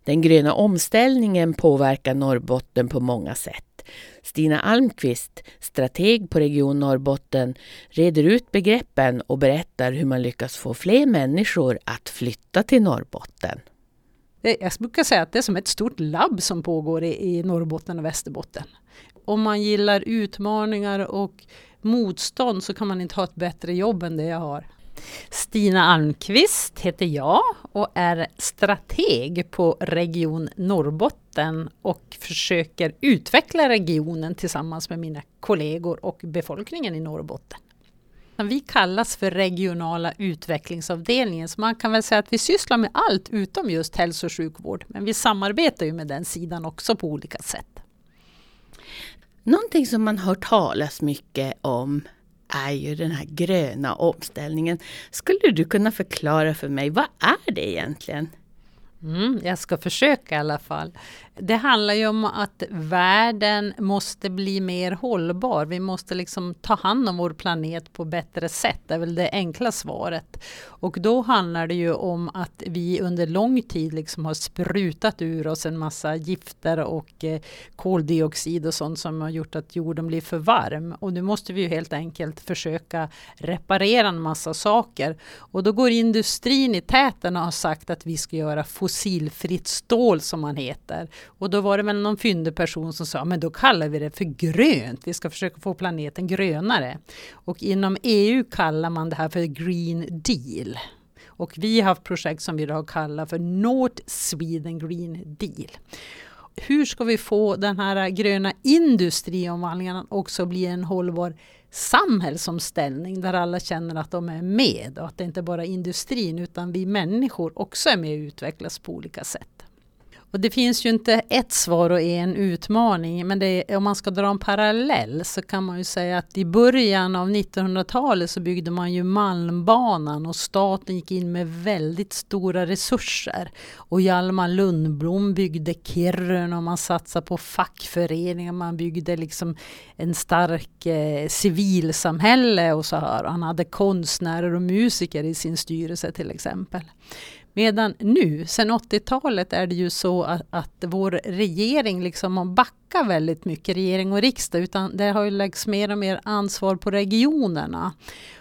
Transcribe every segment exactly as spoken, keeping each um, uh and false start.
Den gröna omställningen påverkar Norrbotten på många sätt. Stina Almqvist, strateg på Region Norrbotten, reder ut begreppen och berättar hur man lyckas få fler människor att flytta till Norrbotten. Jag brukar säga att det är som ett stort labb som pågår i, i Norrbotten och Västerbotten. Om man gillar utmaningar och motstånd så kan man inte ha ett bättre jobb än det jag har. Stina Almqvist heter jag och är strateg på Region Norrbotten och försöker utveckla regionen tillsammans med mina kollegor och befolkningen i Norrbotten. Vi kallas för regionala utvecklingsavdelningen, så man kan väl säga att vi sysslar med allt utom just hälso- och sjukvård, men vi samarbetar ju med den sidan också på olika sätt. Någonting som man hör talas mycket om är ju den här gröna omställningen. Skulle du kunna förklara för mig, vad är det egentligen? Mm, jag ska försöka i alla fall. Det handlar ju om att världen måste bli mer hållbar. Vi måste liksom ta hand om vår planet på bättre sätt. Det är väl det enkla svaret. Och då handlar det ju om att vi under lång tid liksom har sprutat ur oss en massa gifter och eh, koldioxid och sånt som har gjort att jorden blir för varm. Och nu måste vi ju helt enkelt försöka reparera en massa saker. Och då går industrin i täten och har sagt att vi ska göra fossilfritt stål som man heter. Och då var det väl någon fyndig person som sa, men då kallar vi det för grönt. Vi ska försöka få planeten grönare. Och inom E U kallar man det här för Green Deal. Och vi har haft projekt som vi då kallar för North Sweden Green Deal. Hur ska vi få den här gröna industriomvandlingen också bli en hållbar samhällsomställning där alla känner att de är med och att det inte bara är industrin utan vi människor också är med och utvecklas på olika sätt. Och det finns ju inte ett svar och en utmaning, men det är, om man ska dra en parallell så kan man ju säga att i början av nittonhundratalet så byggde man ju Malmbanan och staten gick in med väldigt stora resurser. Och Hjalmar Lundblom byggde Kiruna och man satsade på fackföreningar, man byggde liksom en stark eh, civilsamhälle och så här. Han hade konstnärer och musiker i sin styrelse till exempel. Medan nu, sen åttiotalet, är det ju så att, att vår regering liksom har backat väldigt mycket, regering och riksdag, utan det har ju lagts mer och mer ansvar på regionerna.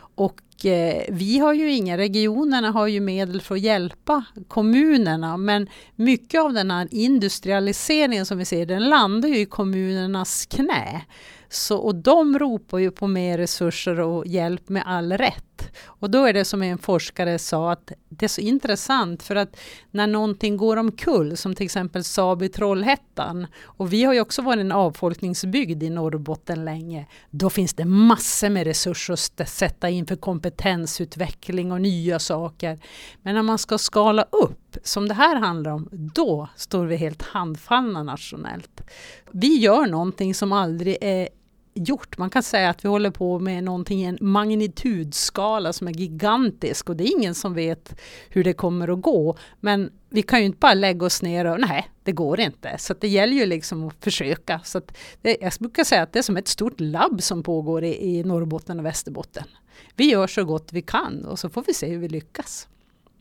Och eh, vi har ju inga, regionerna har ju medel för att hjälpa kommunerna, men mycket av den här industrialiseringen som vi ser, den landar ju i kommunernas knä. Så, och de ropar ju på mer resurser och hjälp med all rätt. Och då är det som en forskare sa att det är så intressant för att när någonting går omkull, som till exempel Saab i Trollhättan, och vi har ju också varit en avfolkningsbygd i Norrbotten länge, då finns det massor med resurser att sätta in för kompetensutveckling och nya saker. Men när man ska skala upp, som det här handlar om, då står vi helt handfallna nationellt. Vi gör någonting som aldrig är gjort. Man kan säga att vi håller på med någonting i en magnitudskala som är gigantisk och det är ingen som vet hur det kommer att gå. Men vi kan ju inte bara lägga oss ner och nej, det går inte. Så att det gäller ju liksom att försöka. Så att det, jag brukar säga att det är som ett stort labb som pågår i, i Norrbotten och Västerbotten. Vi gör så gott vi kan och så får vi se hur vi lyckas.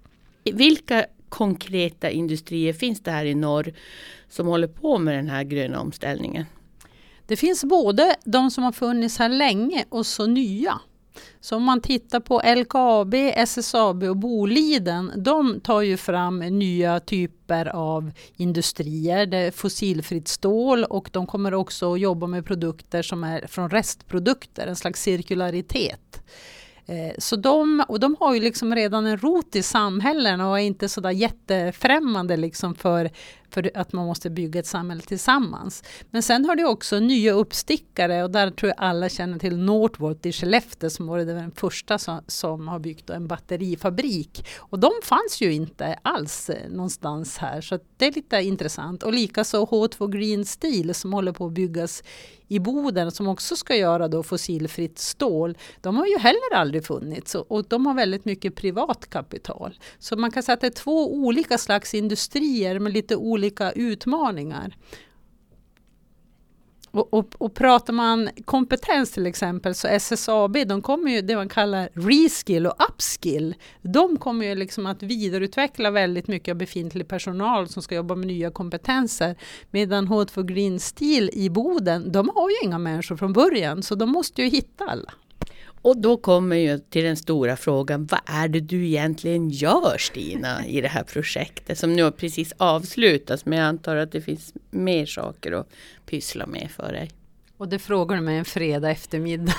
Vilka konkreta industrier finns det här i norr som håller på med den här gröna omställningen? Det finns både de som har funnits här länge och så nya. Så om man tittar på L K A B, S S A B och Boliden, de tar ju fram nya typer av industrier. Det är fossilfritt stål och de kommer också att jobba med produkter som är från restprodukter, en slags cirkularitet. Så de, och de har ju liksom redan en rot i samhällen och är inte så där jättefrämmande liksom för, för att man måste bygga ett samhälle tillsammans. Men sen har det också nya uppstickare och där tror jag alla känner till Northvolt i Skellefteå som var den första som, som har byggt en batterifabrik. Och de fanns ju inte alls någonstans här så det är lite intressant. Och likaså H två Green Steel som håller på att byggas i Boden som också ska göra då fossilfritt stål. De har ju heller aldrig funnits och de har väldigt mycket privat kapital. Så man kan säga att det är två olika slags industrier med lite olika utmaningar. Och, och, och pratar man kompetens till exempel, så S S A B, de kommer ju det man kallar reskill och upskill. De kommer ju liksom att vidareutveckla väldigt mycket av befintlig personal som ska jobba med nya kompetenser. Medan H två Green Steel i Boden, de har ju inga människor från början, så de måste ju hitta alla. Och då kommer ju till den stora frågan, vad är det du egentligen gör, Stina, i det här projektet som nu har precis avslutats, men jag antar att det finns mer saker att pyssla med för dig. Och det frågar du mig en fredag eftermiddag.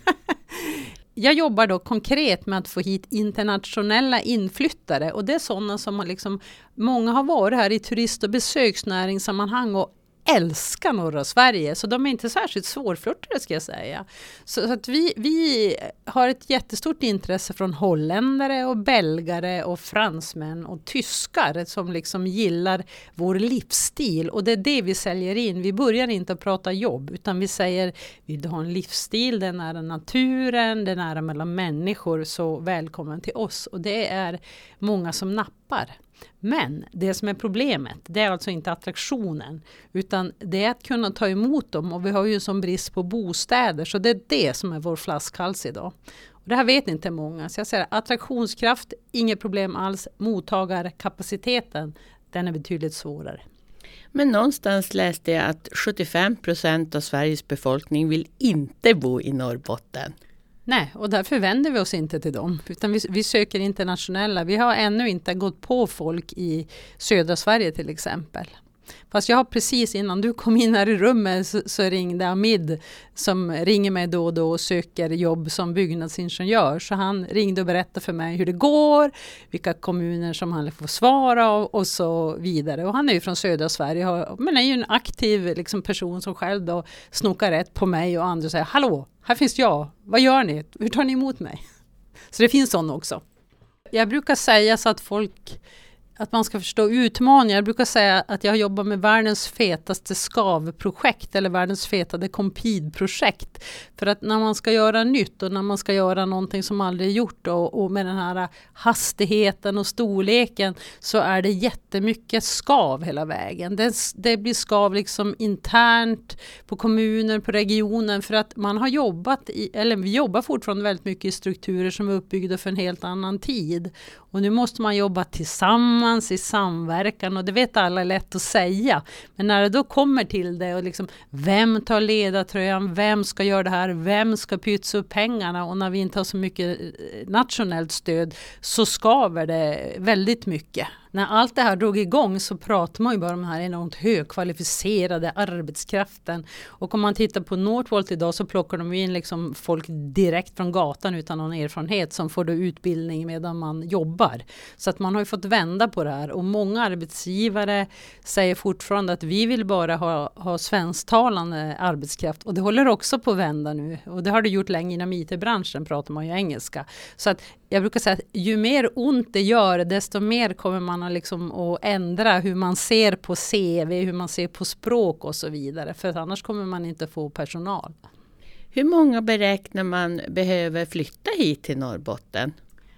Jag jobbar då konkret med att få hit internationella inflyttare, och det är sådana som har liksom, många har varit här i turist- och besöksnäringssammanhang och älskar norra Sverige, så de är inte särskilt svårflörtade, ska jag säga. Så, så att vi, vi har ett jättestort intresse från holländare och belgare och fransmän och tyskar som liksom gillar vår livsstil, och det är det vi säljer in. Vi börjar inte att prata jobb, utan vi säger, vill du ha en livsstil, den är nära naturen, den är nära mellan människor, så välkommen till oss. Och det är många som nappar. Men det som är problemet, det är alltså inte attraktionen, utan det är att kunna ta emot dem, och vi har ju som brist på bostäder, så det är det som är vår flaskhals idag. Och det här vet inte många, så jag säger attraktionskraft, inget problem alls, mottagarkapaciteten, den är betydligt svårare. Men någonstans läste jag att sjuttiofem procent av Sveriges befolkning vill inte bo i Norrbotten. Nej, och därför vänder vi oss inte till dem, utan vi, vi söker internationella. Vi har ännu inte gått på folk i södra Sverige till exempel. Fast jag har precis innan du kom in här i rummet så, så ringde Amid som ringer mig då och då och söker jobb som byggnadsingenjör. Så han ringde och berättade för mig hur det går, vilka kommuner som han får svara och, och så vidare. Och han är ju från södra Sverige, men är ju en aktiv liksom, person som själv då snokar rätt på mig och andra och säger, hallå, här finns jag, vad gör ni? Hur tar ni emot mig? Så det finns sådana också. Jag brukar säga så att folk... att man ska förstå utmaningar. Jag brukar säga att jag jobbar med världens fetaste skavprojekt eller världens fetade kompidprojekt. För att när man ska göra nytt och när man ska göra någonting som aldrig är gjort och, och med den här hastigheten och storleken, så är det jättemycket skav hela vägen. Det, det blir skav liksom internt på kommuner, på regionen, för att man har jobbat i, eller vi jobbar fortfarande väldigt mycket i strukturer som är uppbyggda för en helt annan tid. Och nu måste man jobba tillsammans i samverkan, och det vet alla är lätt att säga. Men när det då kommer till det och liksom, vem tar ledartröjan, vem ska göra det här, vem ska pytsa upp pengarna, och när vi inte har så mycket nationellt stöd så skaver det väldigt mycket. När allt det här drog igång så pratar man ju bara om den här enormt högkvalificerade arbetskraften. Och om man tittar på Northvolt idag så plockar de in liksom folk direkt från gatan utan någon erfarenhet som får då utbildning medan man jobbar. Så att man har ju fått vända på det här. Och många arbetsgivare säger fortfarande att vi vill bara ha, ha svensktalande arbetskraft. Och det håller också på att vända nu. Och det har det gjort länge inom I T-branschen, pratar man ju engelska. Så att jag brukar säga att ju mer ont det gör, desto mer kommer man att, liksom att ändra hur man ser på C V, hur man ser på språk och så vidare. För annars kommer man inte få personal. Hur många beräknar man behöver flytta hit till Norrbotten?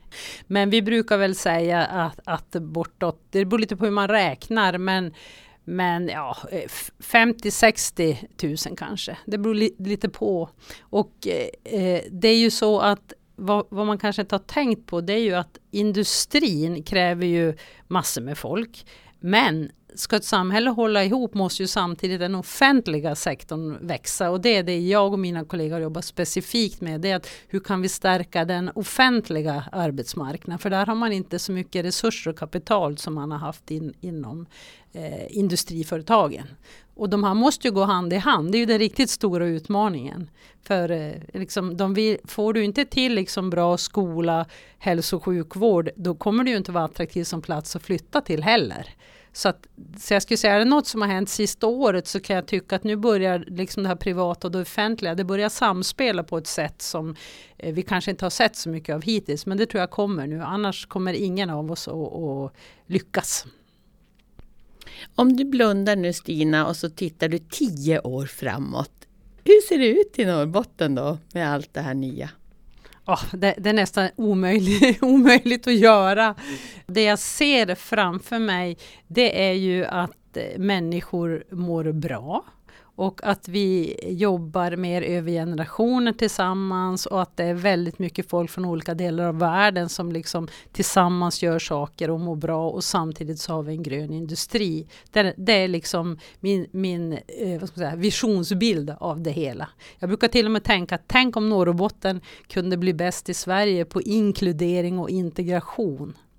Men vi brukar väl säga att, att bortåt, det beror lite på hur man räknar, men Men ja, femtio till sextio tusen kanske. Det beror li, lite på. Och eh, det är ju så att vad, vad man kanske inte har tänkt på, det är ju att industrin kräver ju massor med folk. Men ska ett samhälle hålla ihop måste ju samtidigt den offentliga sektorn växa. Och det är det jag och mina kollegor jobbar specifikt med. Det är att hur kan vi stärka den offentliga arbetsmarknaden? För där har man inte så mycket resurser och kapital som man har haft in, inom eh, industriföretagen. Och de här måste ju gå hand i hand. Det är ju den riktigt stora utmaningen. För eh, liksom, de vill, får du inte till liksom, bra skola, hälso- och sjukvård, då kommer det ju inte vara attraktivt som plats att flytta till heller. Så, att, så jag skulle säga, är det något som har hänt sista året, så kan jag tycka att nu börjar liksom det här privata och det offentliga, det börjar samspela på ett sätt som eh, vi kanske inte har sett så mycket av hittills. Men det tror jag kommer nu. Annars kommer ingen av oss att, att lyckas. Om du blundar nu, Stina, och så tittar du tio år framåt. Hur ser det ut i Norrbotten då med allt det här nya? Oh, det, det är nästan omöjligt, omöjligt att göra. Det jag ser framför mig, det är ju att människor mår bra. Och att vi jobbar mer över generationer tillsammans och att det är väldigt mycket folk från olika delar av världen som liksom tillsammans gör saker och mår bra, och samtidigt så har vi en grön industri. Det, det är liksom min, min eh, vad ska jag säga, visionsbild av det hela. Jag brukar till och med tänka att tänk om Norrbotten kunde bli bäst i Sverige på inkludering och integration.